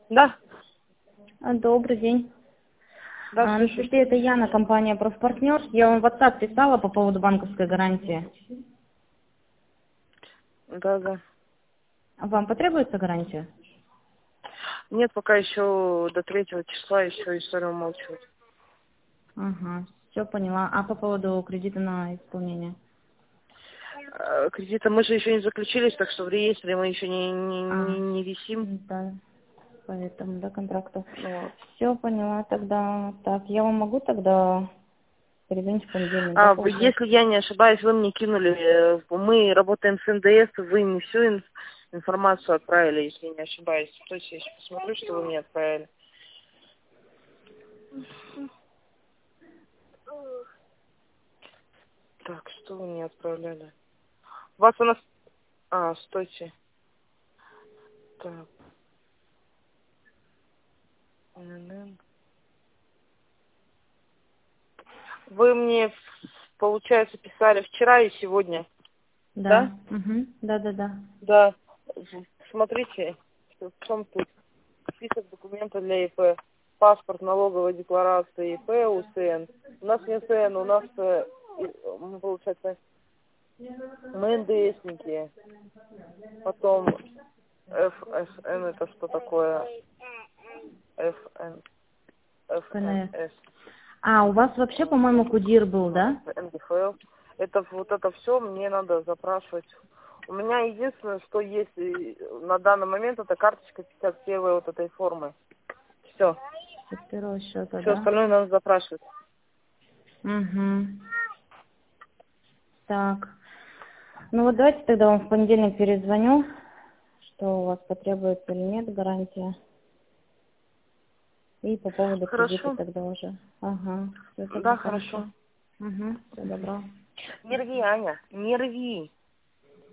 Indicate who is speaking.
Speaker 1: Да,
Speaker 2: Добрый день.
Speaker 1: да,
Speaker 2: На
Speaker 1: слышу.
Speaker 2: связи это Яна, компания «Профпартнер». Я вам в WhatsApp писала по поводу банковской гарантии.
Speaker 1: Да, да.
Speaker 2: Вам потребуется гарантия?
Speaker 1: Нет, пока еще до 3 числа еще история умалчивать.
Speaker 2: Ага, все поняла. А по поводу кредита на исполнение?
Speaker 1: Кредита мы же еще не заключились, так что в реестре мы еще
Speaker 2: А,
Speaker 1: не висим.
Speaker 2: да, поэтому до контракта.
Speaker 1: Вот.
Speaker 2: Все поняла тогда. Так, я вам могу тогда перезвонить в понедельник, да, получается?
Speaker 1: Если я не ошибаюсь, вы мне кинули, мы работаем с НДС, вы мне всю информацию отправили, если я не ошибаюсь. То есть я сейчас посмотрю, что вы мне отправили. Так, что вы мне отправляли? У нас... стойте. Так. Вы мне, получается, писали вчера и сегодня,
Speaker 2: Да,
Speaker 1: да?
Speaker 2: угу, да.
Speaker 1: Да. Смотрите, в чем тут список документов для ИП. Паспорт, налоговая декларация ИП, УСН. У нас не УСН, у нас, получается, мы НДСники. Потом ФСН, это что такое? ФН,
Speaker 2: КНС.
Speaker 1: ФНС.
Speaker 2: А, у вас вообще, по-моему, КУДИР был, да?
Speaker 1: НДФЛ. Это все мне надо запрашивать. У меня единственное, что есть на данный момент, это карточка 51 вот этой формы. Все.
Speaker 2: С первого счета,
Speaker 1: Все
Speaker 2: да?
Speaker 1: остальное надо запрашивать.
Speaker 2: Угу. Так. Ну вот давайте тогда вам в понедельник перезвоню, что у вас потребуется или нет гарантия. И по поводу кредита
Speaker 1: Хорошо.
Speaker 2: тогда уже. Ага, все
Speaker 1: Да,
Speaker 2: тогда хорошо.
Speaker 1: хорошо.
Speaker 2: Угу, все добро.
Speaker 1: Не рви, Аня, не рви.